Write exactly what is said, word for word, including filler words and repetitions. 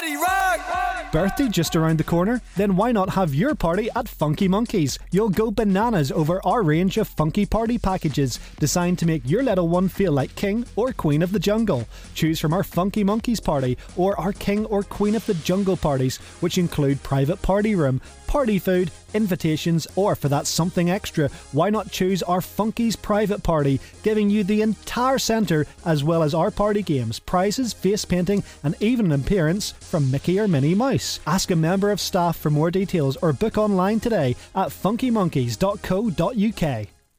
Party rock! Birthday just around the corner? Then why not have your party at Funky Monkeys? You'll go bananas over our range of funky party packages designed to make your little one feel like king or queen of the jungle. Choose from our Funky Monkeys party or our king or queen of the jungle parties, which include private party room, party food, invitations, or for that something extra, why not choose our Funky's private party, giving you the entire centre as well as our party games, prizes, face painting, and even an appearance from Mickey or Minnie Mouse. Ask a member of staff for more details or book online today at funky monkeys dot co dot uk.